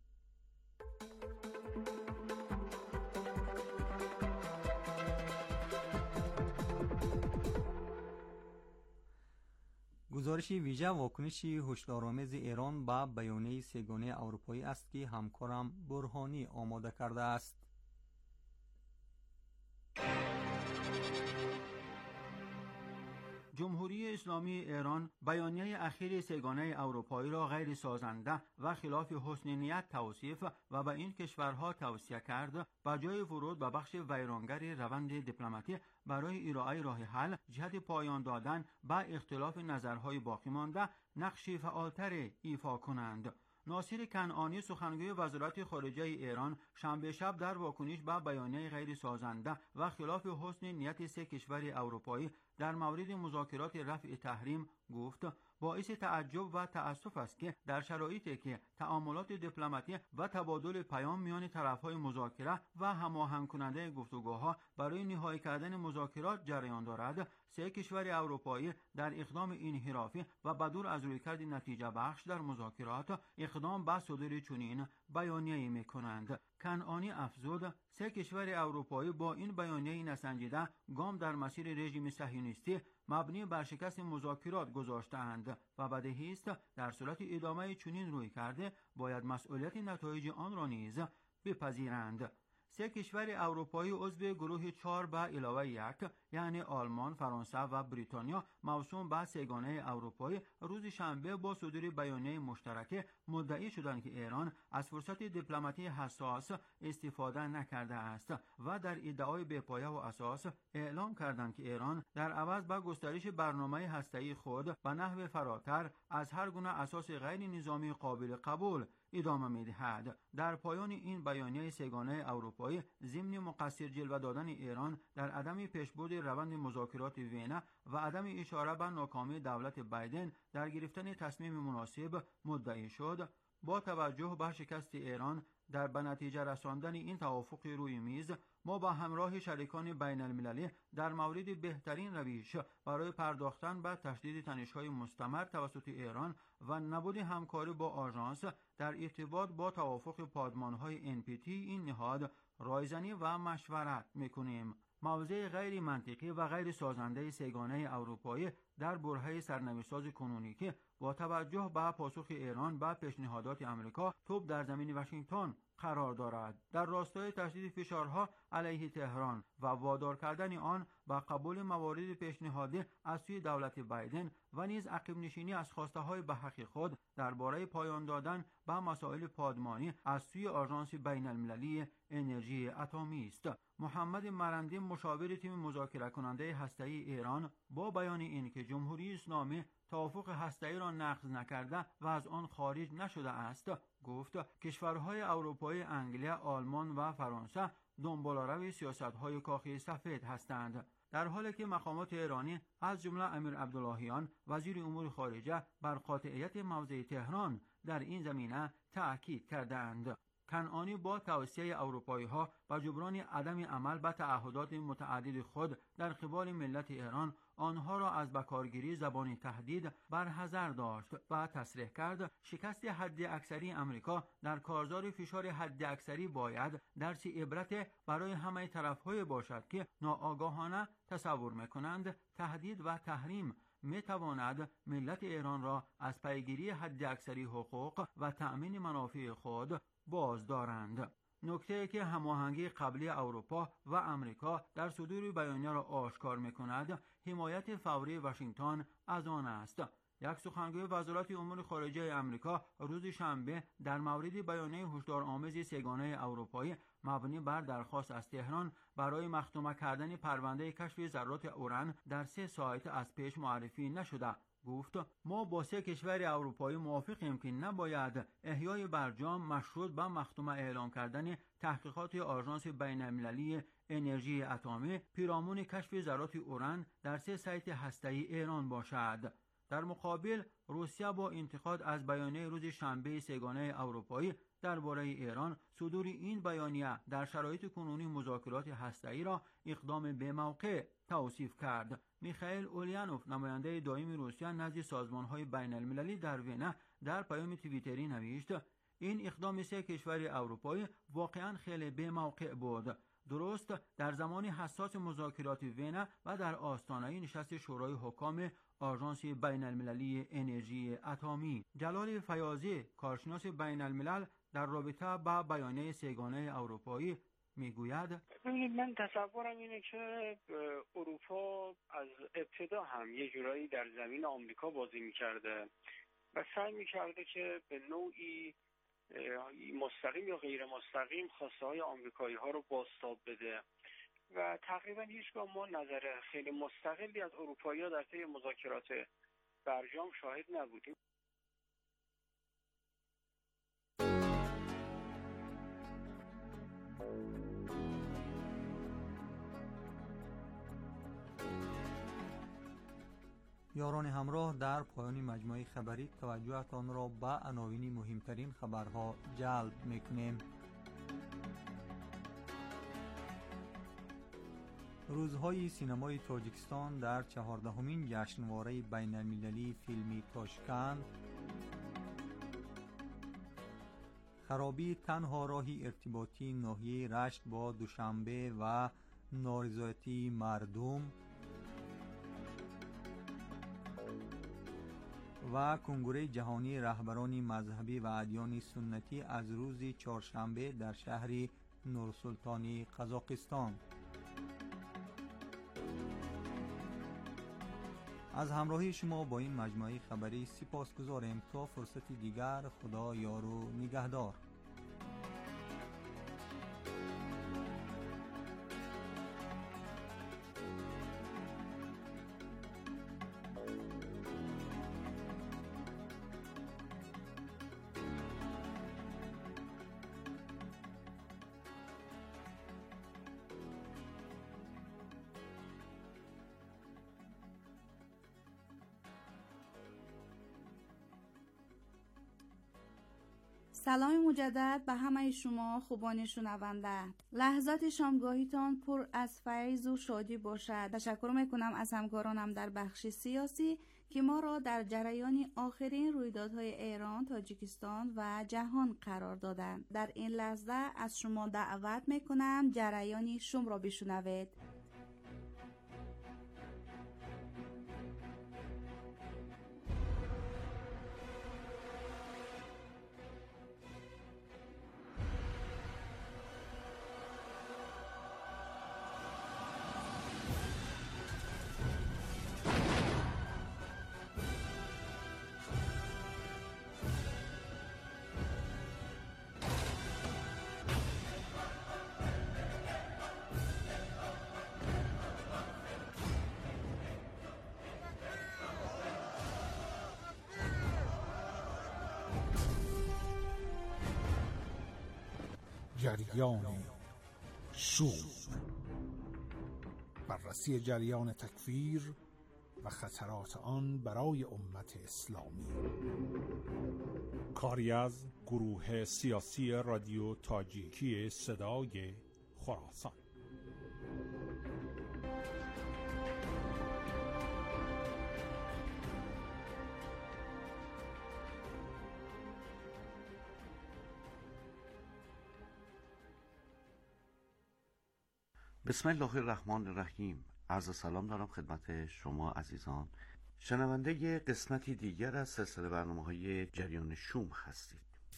گزارش ویژه واکنش هشدارآمیز ایران به بیانیه سه‌گانه اروپایی است که همکارم برهانی آماده کرده است. جمهوری اسلامی ایران بیانیه اخیر سه‌گانه اروپایی را غیر سازنده و خلاف حسن نیت توصیف و به این کشورها توصیه کرد با جای ورود به بخش ویرانگر روند دیپلماتی برای ارائه راه حل جهت پایان دادن به اختلاف نظرهای باقی مانده نقش فعالتر ایفا کنند. ناصر کنعانی سخنگوی وزارت خارجه ایران شنبه شب در واکنش به بیانیه غیر سازنده و خلاف حسن نیت سه کشور اروپایی در مورد مذاکرات رفع تحریم گفت باعث تعجب و تأسف است که در شرایطی که تعاملات دیپلماتی و تبادل پیام میان طرفهای مذاکره و هماهنگ کننده گفتگوها برای نهایی کردن مذاکرات جریان دارد، سه کشور اروپایی در اقدام انحرافی و بدور از رویکرد نتیجه بخش در مذاکرات اقدام به صدور چنین بیانیه‌ای می‌کنند. کنعانی افزود سه کشور اروپایی با این بیانیه نسنجیده گام در مسیر رژیم صهیونیستی مبنی بر شکست مذاکرات گذاشته‌اند و بدیهی است در صورت ادامه چنین روی کرده باید مسئولیت نتایج آن را نیز بپذیرند. سه کشور اروپایی عضو گروه چهار به علاوه یک یعنی آلمان، فرانسه و بریتانیا موسوم به سه‌گانه اروپایی روز شنبه با صدور بیانیه مشترک مدعی شدند که ایران از فرصت دیپلماتی حساس استفاده نکرده است و در ادعای بی‌پایه و اساس اعلام کردند که ایران در عوض به گسترش برنامه هسته‌ای خود به نحو فراتر از هر گونه اساس غیر نظامی قابل قبول ادامه می‌دهد. در پایان این بیانیه سه‌گانه اروپایی ضمن مقصر جلوه دادن ایران در عدم پیشبرد روند مذاکرات وین و عدم اشاره به ناکامی دولت بایدن در گرفتن تصمیم مناسب مدعی شد، با توجه به شکست ایران در به نتیجه رساندن این توافق روی میز ما با همراه شریکان بین المللی در مورد بهترین روش برای پرداختن به تشدید تنش‌های مستمر توسط ایران و نبود همکاری با آژانس در ارتباط با توافق پادمان‌های ان پی تی این نهاد رایزنی و مشورت می‌کنیم. موضع غیر منطقی و غیر سازنده سه‌گانه اروپایی در برهه سرنوشت‌ساز کنونی که با توجه به پاسخ ایران به پیشنهادات امریکا توپ در زمین واشنگتن قرار دارد. در راستای تشدید فشارها علیه تهران و وادار کردن آن به قبول موارد پیشنهادی از سوی دولت بایدن و نیز عقب نشینی از خواسته‌های به حق خود درباره پایان دادن به مسائل پادمانی از سوی آژانس بین المللی انرژی اتمی است. محمد مرندی مشاور تیم مذاکره کننده هسته‌ای ایران با بیان اینکه جمهوری اسلامی توافق هسته‌ای را نقض نکرده و از آن خارج نشده است گفت کشورهای اروپایی انگلیس، آلمان و فرانسه دنباله‌رو سیاست‌های کاخ سفید هستند، در حالی که مقامات ایرانی از جمله امیر عبداللهیان وزیر امور خارجه بر قاطعیت موضع تهران در این زمینه تأکید کردند. کنعانی با توصیه اروپایی‌ها و جبران عدم عمل به تعهدات متعدد خود در قبال ملت ایران، آنها را از بکارگیری زبان تهدید برحذر داشت و تصریح کرد شکست حداکثری امریکا در کارزار فشار حداکثری باید درس عبرت برای همه طرف‌های باشد که ناآگاهانه تصور می‌کنند تهدید و تحریم می‌تواند ملت ایران را از پیگیری حداکثری حقوق و تأمین منافع خود باز دارند. نکته که هماهنگی قبلی اروپا و امریکا در صدور بیانیه را آشکار می‌کند، حمایت فوری واشنگتن از آن است. یک سخنگوی وزارت امور خارجه امریکا روز شنبه در مورد بیانیه هشدارآمیز سگانه اروپایی مبنی بر درخواست از تهران برای مختومه کردن پرونده کشف ذرات اوران در سه ساعت از پیش معرفی نشده گفت ما با سه کشور اروپایی موافقیم که نباید احیای برجام مشروط به مختومه اعلام کردن تحقیقات آژانس بین‌المللی انرژی اتمی پیرامون کشف ذرات اوران در سه سایت هسته‌ای ایران باشد. در مقابل روسیه با انتقاد از بیانیه روز شنبه سگانه اروپایی درباره ایران، صدور این بیانیه در شرایط کنونی مذاکرات هسته‌ای را اقدام به موقع توصیف کرد. میخائیل اولینوف نماینده دائم روسیه نزد سازمان‌های بین‌المللی در وین در پیام توییتری نوشت این اقدام سه کشور اروپایی واقعاً خیلی به موقع بود. درست در زمان حساس مذاکرات وین و در آستانه نشست شورای حکام آژانس بین‌المللی انرژی اتمی. جلال فیاضی کارشناس بین‌الملل در رابطه با بیانیه سگانه اروپایی میگوید ببینید من تصورم اینه که اروپا از ابتدا هم یه جورایی در زمین آمریکا بازی میکرده و سعی میکرده که به نوعی مستقیم یا غیر مستقیم خواسته های آمریکایی ها رو بازتاب بده و تقریبا هیچگاه ما نظر خیلی مستقلی از اروپایی ها در طی مذاکرات برجام شاهد نبودیم. یاران همراه در پایان مجموعه خبری توجهتان را به عناوین مهمترین خبرها جلب میکنیم. روزهای سینمای تاجیکستان در چهاردهمین جشنواره بین المللی فیلمی تاشکند. خرابی تنها راهی ارتباطی ناحیه رشت با دوشنبه و نارضایتی مردم و کنگره جهانی رهبران مذهبی و ادیان سنتی از روز چهارشنبه در شهر نورسلطان قزاقستان. از همراهی شما با این مجموعه خبری سپاسگزاریم. تا فرصت دیگر، خدا یار و نگهدار. سلام مجدد به همه شما خوبان شنونده. لحظات شامگاهیتان پر از فیض و شادی باشد. تشکر میکنم از همکارانم در بخش سیاسی که ما را در جریان آخرین رویدادهای ایران، تاجیکستان و جهان قرار دادند. در این لحظه از شما دعوت میکنم جریان شم را بشنوید. جریان شور، بررسی جریان تکفیر و خطرات آن برای امت اسلامی، کاری از گروه سیاسی رادیو تاجیکی صدای خراسان. بسم الله الرحمن الرحیم. عرض سلام دارم خدمت شما عزیزان شنونده قسمتی دیگر از سلسله برنامه‌های جریان شوم هستید.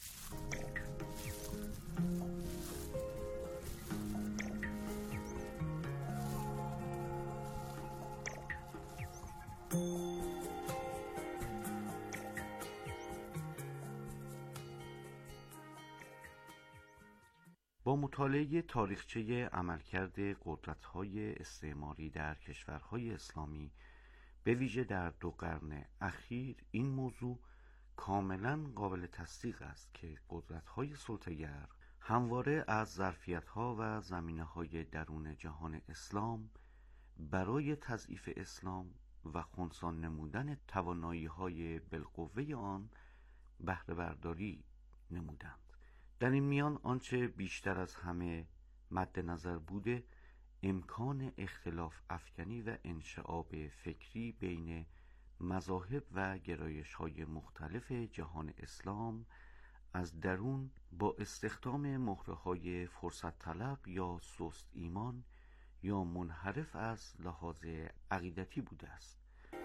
با مطالعه تاریخچه عملکرد قدرت‌های استعماری در کشورهای اسلامی به ویژه در دو قرن اخیر این موضوع کاملا قابل تصدیق است که قدرت‌های سلطه‌گر همواره از ظرفیت‌ها و زمینه‌های درون جهان اسلام برای تضعیف اسلام و خنثی نمودن توانایی‌های بالقوه آن بهره برداری نمودند. در این میان آنچه بیشتر از همه مد نظر بوده امکان اختلاف افکنی و انشعاب فکری بین مذاهب و گرایش‌های مختلف جهان اسلام از درون با استخدام مهره‌های فرصت طلب یا سست ایمان یا منحرف از لحاظ عقیدتی بوده است.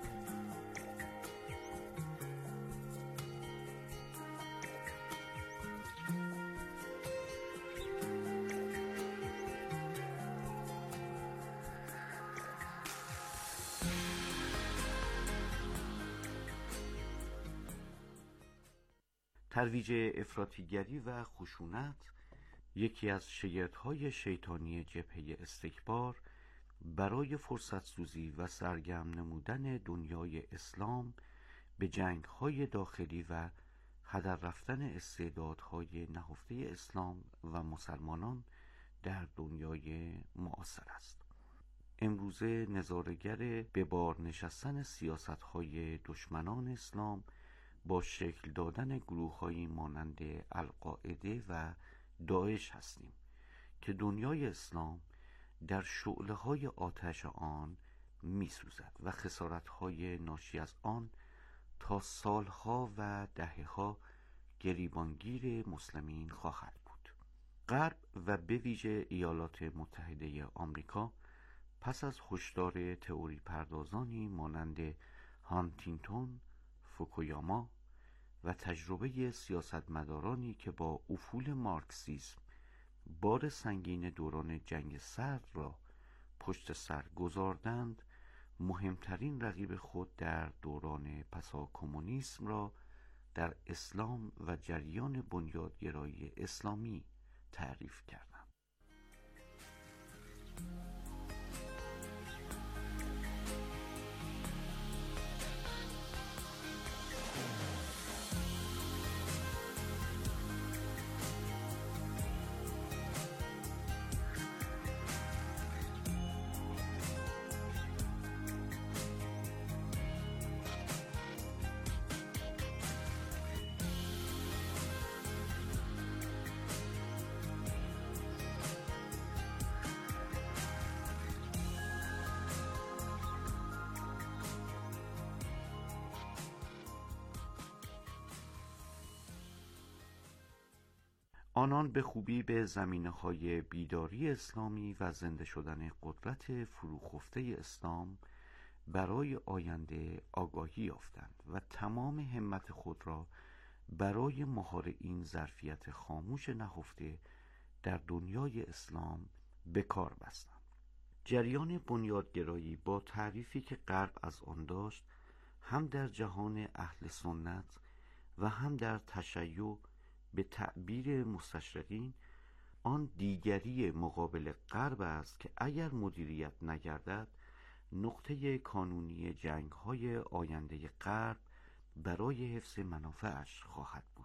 ترویج افراطیگری و خشونت یکی از شگردهای شیطانی جبهه استکبار برای فرصت سوزی و سرگرم نمودن دنیای اسلام به جنگ‌های داخلی و هدر رفتن استعدادهای نهفته اسلام و مسلمانان در دنیای معاصر است. امروزه نظاره‌گر به بار نشستن سیاست‌های دشمنان اسلام با شکل دادن گروه‌هایی مانند القاعده و داعش هستیم که دنیای اسلام در شعله‌های آتش آن می‌سوزد و خسارت‌های ناشی از آن تا سالها و دهه‌ها گریبانگیر مسلمین خواهد بود. غرب و به ویژه ایالات متحده آمریکا پس از هشدار تئوری پردازانی مانند هانتینگتون، فوکویاما و تجربه سیاستمدارانی که با افول مارکسیسم بار سنگین دوران جنگ سرد را پشت سر گذاردند، مهمترین رقیب خود در دوران پسا کمونیسم را در اسلام و جریان بنیادگرایی اسلامی تعریف کردند. آنان به خوبی به زمینه‌های بیداری اسلامی و زنده شدن قدرت فروخفته اسلام برای آینده آگاهی یافتند و تمام همت خود را برای مهار این ظرفیت خاموش نهفته در دنیای اسلام به کار بستند. جریان بنیادگرایی با تعریفی که غرب از آن داشت هم در جهان اهل سنت و هم در تشیع به تعبیر مستشرقین آن دیگری مقابل غرب است که اگر مدیریت نگردد نقطه کانونی جنگ‌های آینده غرب برای حفظ منافعش خواهد بود.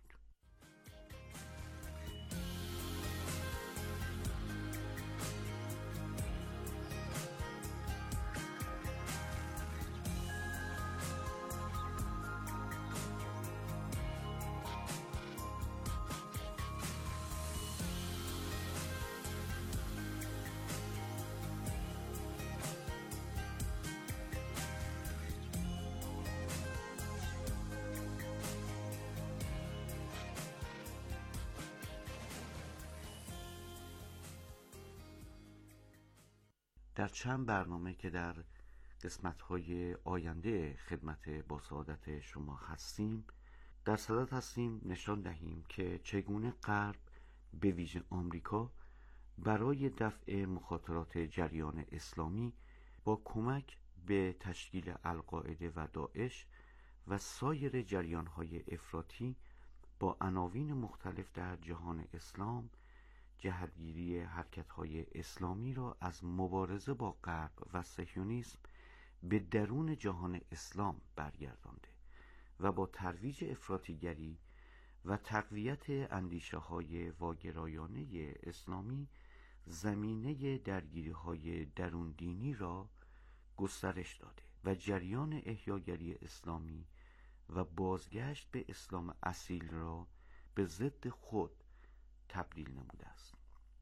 در چند برنامه که در قسمت‌های آینده خدمت با سعادت شما هستیم در صدد هستیم نشان دهیم که چگونه غرب به ویژه آمریکا برای دفع مخاطرات جریان اسلامی با کمک به تشکیل القاعده و داعش و سایر جریان‌های افراطی با عناوین مختلف در جهان اسلام جهتگیری حرکت‌های اسلامی را از مبارزه با غرب و صهیونیسم به درون جهان اسلام برگردانده و با ترویج افراطیگری و تقویت اندیشه‌های واگرایانه اسلامی زمینه درگیری‌های درون دینی را گسترش داده و جریان احیاگری اسلامی و بازگشت به اسلام اصیل را به ضد خود تبدیل نموده است.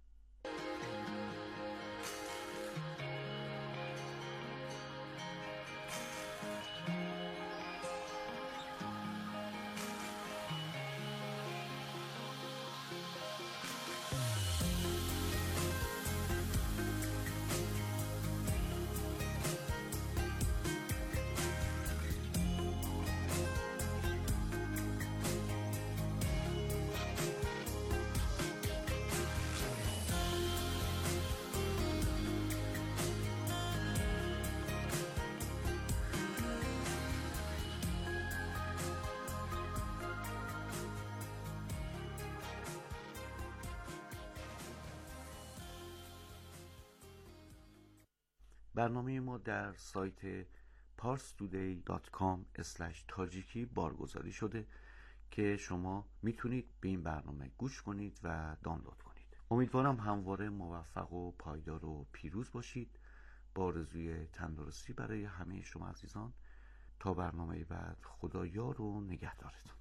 برنامه ما در سایت پارس تودی دات کام اسلش تاجیکی بارگذاری شده که شما میتونید به این برنامه گوش کنید و دانلود کنید. امیدوارم همواره موفق و پایدار و پیروز باشید. با آرزوی تندرستی برای همه شما عزیزان. تا برنامه بعد، خدایار و نگهدارتون.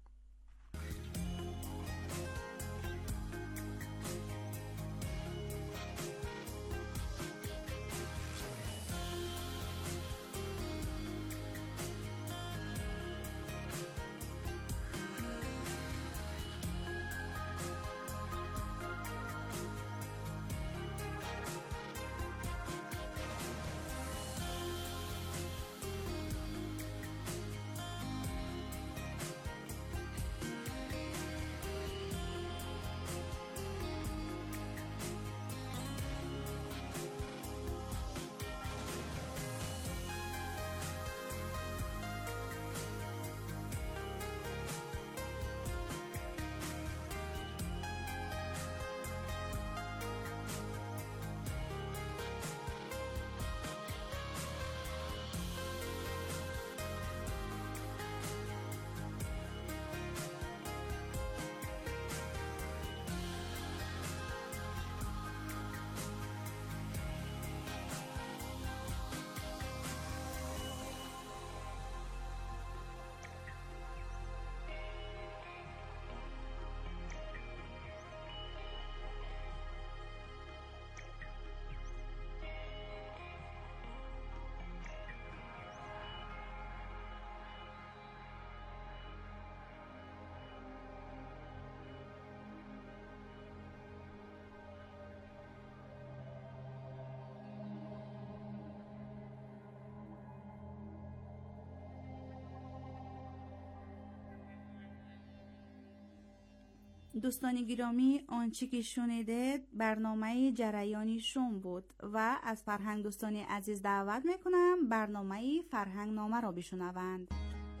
دوستان گرامی، آنچه که شنیده برنامه جریانی شوم بود و از فرهنگ دوستان عزیز دعوت میکنم برنامه فرهنگ نامه را بشنوند.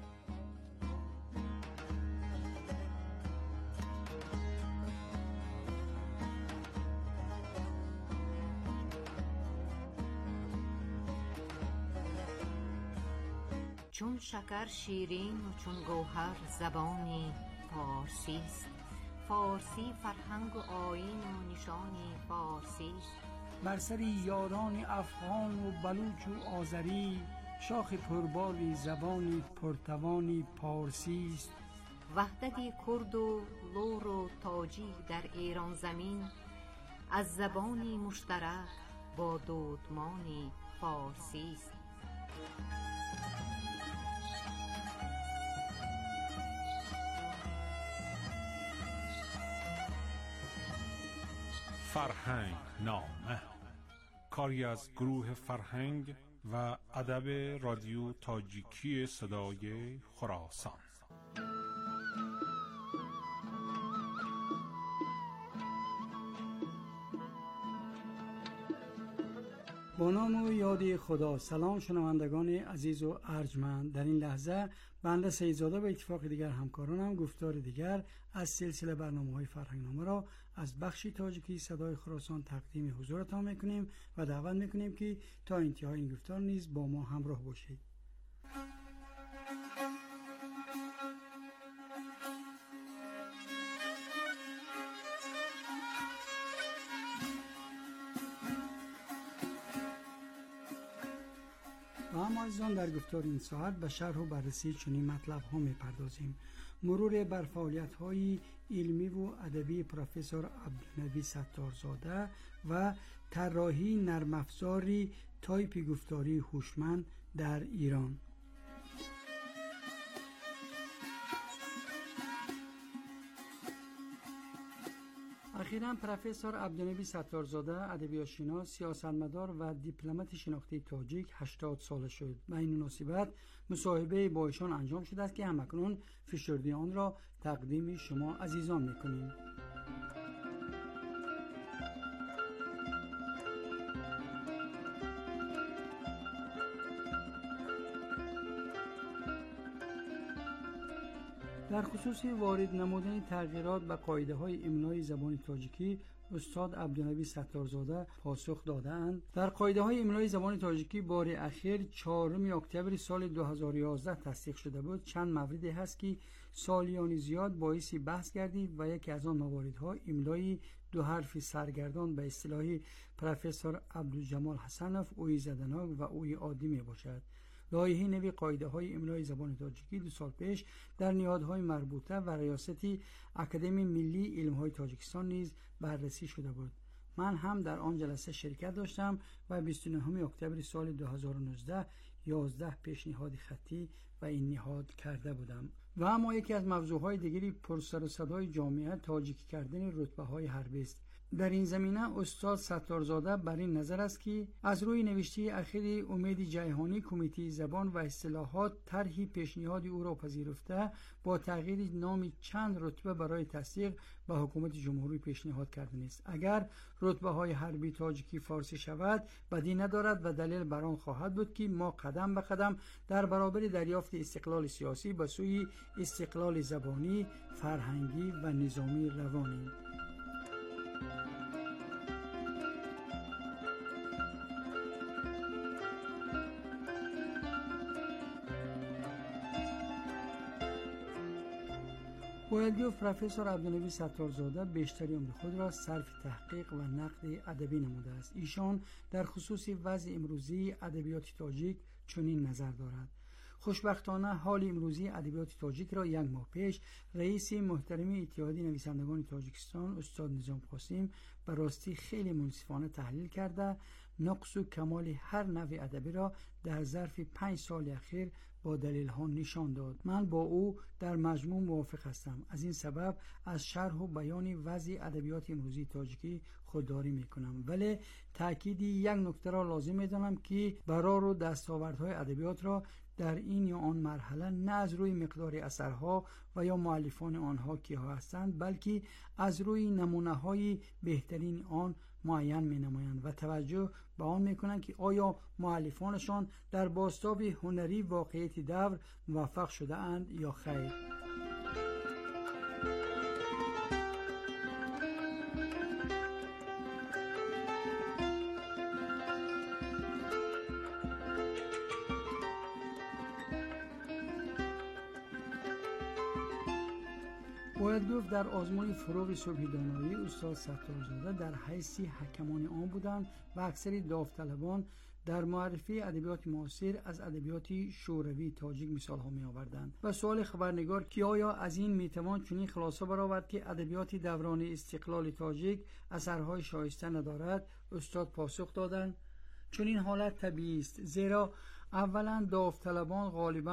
چون شکر شیرین و چون گوهر زبانی فارسی است، فارسی فرهنگ و آیین و نشانی فارسی است. بر سر یاران افغان و بلوچ و آذری، شاخ پرباری زبانی پرتوانی پارسی است. وحدت کرد و لور و تاجی در ایران زمین، از زبانی مشترک با دودمانی فارسی است. فرهنگ نامه کاری از گروه فرهنگ و ادب رادیو تاجیکی صدای خراسان. با نام و یاد خدا. سلام شنوندگان عزیز و ارجمند. در این لحظه بنده سیدزاده به اتفاق دیگر همکارانم گفتار دیگر از سلسله برنامه‌های فرهنگنامه را از بخش تاجیکی صدای خراسان تقدیم حضورتان میکنیم و دعوت میکنیم که تا انتهای این گفتار نیز با ما همراه باشید. و اما عزیزان در گفتار این ساعت به شرح و بررسی چنین مطلب ها می پردازیم. مرور بر فعالیت های علمی و ادبی پروفسور عبدالنبی ستارزاده و طراحی نرم افزاری تایپ گفتاری هوشمند در ایران. اخیراً پروفسور عبدالنبی ستارزاده ادبیات‌شناس، سیاستمدار و دیپلمات شناخته تاجیک هشتاد ساله شد و این مناسبت مصاحبه با ایشان انجام شده است که همکنون فشرده آن را تقدیم شما عزیزان می‌کنیم. در خصوص وارد نمودن تغییرات به قاعده‌های املای زبان تاجیکی استاد عبدالنبی ستارزاده پاسخ دادند. در قاعده‌های املای زبان تاجیکی بار اخیر چهارم اکتبر سال دو هزار و یازده تصدیق شده بود. چند موردی هست که سالیانی زیاد باعث بحث گردید و یکی از آن مواردها املای دو حرف سرگردان به اصطلاح پروفسور عبدالجمال حسنوف اوی زدناک و اوی عادی می باشد. لایحه نوی قاعده های املای زبان تاجیکی دو سال پیش در نهادهای مربوطه و ریاستی اکادمی ملی علم های تاجیکستان نیز بررسی شده بود. من هم در آن جلسه شرکت داشتم و بیست و نهم اکتبر سال دو هزار و نوزده یازده پیشنهاد خطی و این نهاد کرده بودم. و اما یکی از موضوعهای دیگری پرسر و صدای جامعه تاجیکی کردن رتبه های حربی است. در این زمینه استاد ستارزاده بر این نظر است که از روی نوشته اخیر امید جیهانی کمیته زبان و اصطلاحات طرحی پیشنهاد او را پذیرفته با تغییر نام چند رتبه برای تصدیق به حکومت جمهوری پیشنهاد کرده است. اگر رتبه های حربی تاجیکی فارسی شود بدی ندارد و دلیل بر آن خواهد بود که ما قدم به قدم در برابر دریافت استقلال سیاسی به سوی استقلال زبانی، فرهنگی و نظامی روانیم. باید گفت پروفسور عبدالنبی ستارزاده بیشتری عمر خود را صرف تحقیق و نقد ادبی نموده است. ایشان در خصوص وضع امروزی ادبیات تاجیک چنین نظر دارد: خوشبختانه حال امروزی ادبیات تاجیک را یک ماه پیش رئیس محترم اتحادیه نویسندگان تاجیکستان استاد نظام قاسم به راستی خیلی منصفانه تحلیل کرده نقص و کمال هر نوع ادبی را در ظرف پنج سال اخیر با دلیل ها نشان داد. من با او در مجموع موافق هستم. از این سبب از شرح و بیان وضع ادبیات امروزی تاجیکی خودداری میکنم، ولی تأکید یک نکته را لازم میدانم که برار و دستاوردهای ادبیات را در این یا آن مرحله نه از روی مقدار اثرها و یا مؤلفان آنها کیها هستند، بلکه از روی نمونه های بهترین آن معین می نمایند و توجه به آن می کنند که آیا مؤلفانشان در بازتاب هنری واقعیت دور موفق شده اند یا خیر. باید گفت در آزمون فروغ صبحی دانایی استاد ستارزاده در حیث حکمان آن بودند و اکثر داوطلبان در معرفی ادبیات معاصر از ادبیات شوروی تاجیک مثال ها می آوردند. و سوال خبرنگار که آیا از این می توان چنین خلاصه برآورد که ادبیات دوران استقلال تاجیک اثرهای شایسته ندارد، استاد پاسخ دادند چنین حالت طبیعی است، زیرا اولا داوطلبان غالبا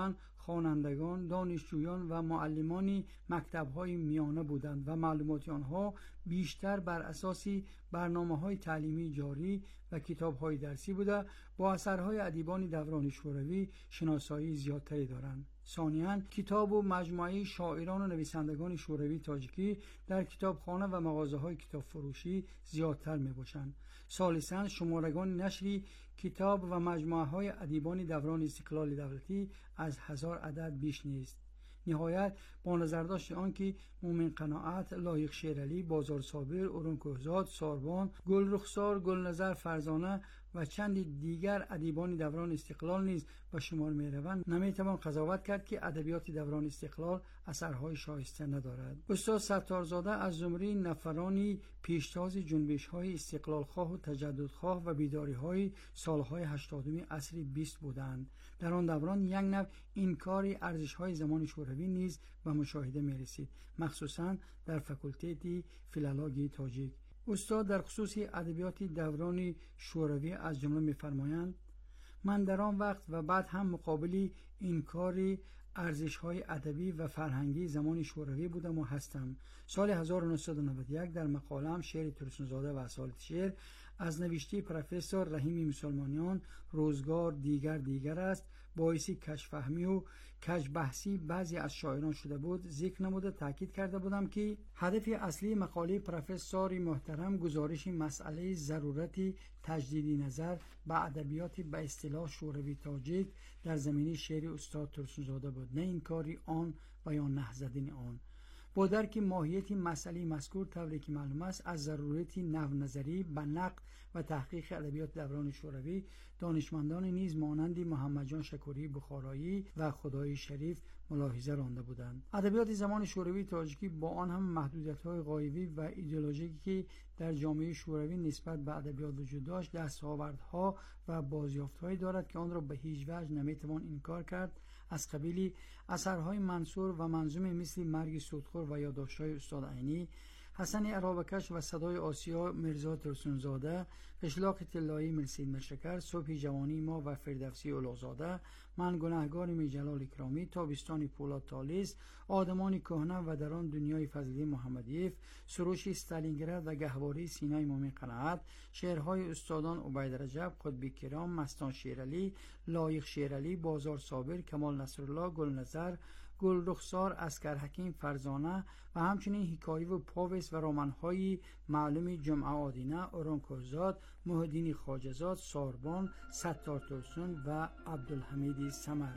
خوانندگان، دانشجویان و معلمان مکتب‌های میانه بودند و معلومات آنها بیشتر بر اساس برنامه‌های تعلیمی جاری و کتاب‌های درسی بوده، با اثرهای ادیبان دوران شوروی شناسایی زیادتری دارند. ثانیاً کتاب و مجموعه شاعران و نویسندگان شوروی تاجیکی در کتابخانه و مغازه‌های کتاب فروشی زیادتر می‌باشند. ثالثاً شمارگان نشری کتاب و مجموعه‌های ادیبان دوران استقلال دولتی از هزار عدد بیش نیست. نهایت با نظرداشت آنکه مومن قناعت، لایق شیرعلی، بازار صابر، اورون کوهزاد، ساربان، گل رخسار، گلنظر فرزانه و چند دیگر ادیبان دوران استقلال نیز به شمار می روند، نمیتوان قضاوت کرد که ادبیات دوران استقلال اثرهای شایسته ندارد. استاد ستارزاده از زمره نفرانی پیشتاز جنبش‌های استقلال خواه و تجددخواه و بیداری‌های سالهای هشتادم عصر بیست بودند. در آن دوران یک نوع انکار ارزش‌های زمان شوروی نیز به مشاهده می‌رسید، مخصوصاً در فاکولته فیلولوژی تاجیک. استاد در خصوص ادبیات دوران شوروی از جمله می‌فرمایند: من در آن وقت و بعد هم مقابل انکار ارزش‌های ادبی و فرهنگی زمان شوروی بودم و هستم. سال هزار و نهصد و نود و یک در مقاله‌ام شعر ترسونزاده و اصالت شعر از نوشته پروفسور رحیمی مسلمانیان روزگار دیگر دیگر است باعث کشفهمی و کجبحثی بعضی از شاعران شده بود ذکر نموده تاکید کرده بودم که هدف اصلی مقاله پروفسور محترم گزارش مسئله ضرورت تجدید نظر به ادبیات به اصطلاح شوروی تاجیک در زمینه شعر استاد ترسونزاده بود، نه انکار آن و یا نه زدن آن. با درک ماهیت مسئله مذکور طوری که معلوم است از ضرورت نو نظری به نقد و تحقیق ادبیات دوران شوروی دانشمندان نیز مانند محمد جان شکوری بخارایی و خدای شریف ملاحظه رانده بودند. ادبیات زمان شوروی تاجیکی با آن هم محدودیت‌های غایبی و ایدئولوژیکی که در جامعه شوروی نسبت به ادبیات وجود داشت دستاوردها و بازیافت‌هایی دارد که آن را به هیچ وجه نمیتوان انکار کرد، از قبیل اثرهای منصور و منظومه مثل مرگ سودخور و یادداشت‌های استاد عینی، حسن عرابکش و صدای آسیا مرزا ترسونزاده، قشلاق طلایی مرسید مرشکر، صبح جوانی ما و فردوسی اولوزاده، من گناهگار می جلال اکرامی، تابستان پولاد تالیس، آدمان کهنه و در آن دنیای فضلی محمدیف، سروش استالینگراد و گهواری سینای مومن قناعت، شعرهای استادان عبید رجب، قطبی کرام، مستان شیرعلی، لایق شیرعلی، بازار صابر، کمال نصرالله، گلنظر، گل رخسار، اسکر حکیم فرزانه و همچنین حکایه و پاوس و رمان‌های معلوم جمعه آدینه، اورون کوهزاد، محیدین خواجه‌زاد، ساربان، ستار ترسون و عبدالحمید صمد.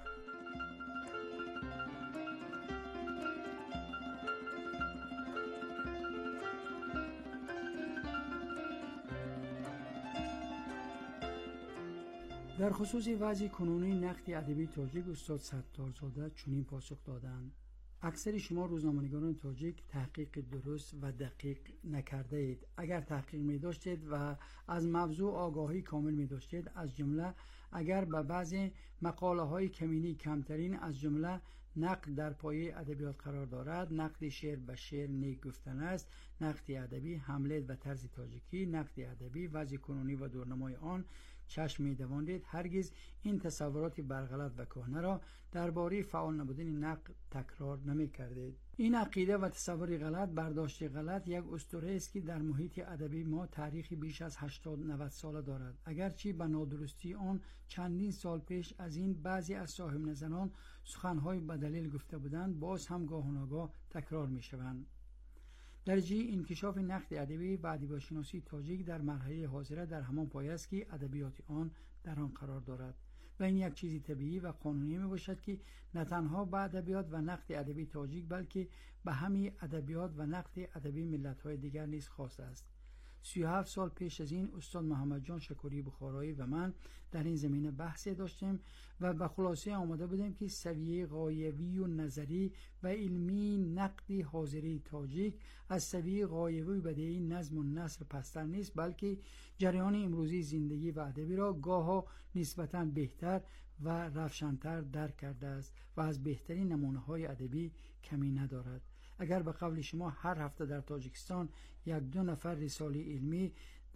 در خصوص وضع کنونی نقد ادبی تاجیک استاد ستارزاده چنین پاسخ دادند: اکثر شما روزنامه‌نگاران تاجیک تحقیق درست و دقیق نکرده اید. اگر تحقیق می داشتید و از موضوع آگاهی کامل می داشتید، از جمله اگر به بعضی مقاله های کمینی کمترین از جمله نقد در پایه ادبیات قرار دارد، نقد شعر به شعر نیک گفتن است، نقد ادبی حملت و طرز تاجیکی، نقد ادبی وضع کنونی و دورنمای آن چشم می دواندید، هرگز این تصورات برغلط و کهنه را درباره فعال نبودن نقد تکرار نمی کردید. این عقیده و تصور غلط، برداشت غلط یک اسطوره است که در محیط ادبی ما تاریخی بیش از هشتاد نود ساله دارد. اگرچه به نادرستی آن چندین سال پیش از این بعضی از صاحب نظران سخنهای به دلیل گفته بودند، باز هم گاه و ناگاه تکرار می شوند. درجه انکشاف نقد ادبی و ادبیات‌شناسی تاجیک در مرحله حاضره در همان پایه است که ادبیات آن در آن قرار دارد و این یک چیز طبیعی و قانونی می باشد که نه تنها به ادبیات و نقد ادبی تاجیک بلکه به همه ادبیات و نقد ادبی ملت‌های دیگر نیز خاص است. سی و هفت سال پیش از این استاد محمد جان شکوری بخارایی و من در این زمینه بحثی داشتیم و به خلاصه آمده بودیم که سویه غایوی و نظری و علمی نقد حاضری تاجیک از سویه غایوی بدیهی نظم و نثر پستر نیست، بلکه جریان امروزی زندگی و ادبی را گاها نسبتاً بهتر و روشن‌تر درک کرده است و از بهترین نمونه‌های ادبی کمی ندارد. اگر به قول شما هر هفته در تاجیکستان یک دو نفر رساله علمی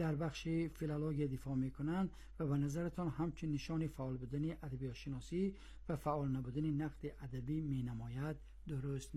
در بخش فیلولوژی دفاع میکنند و به نظرتان همچین نشان فعال بودن ادبیات شناسی و فعال نبودن نقد ادبی می نماید؟ درست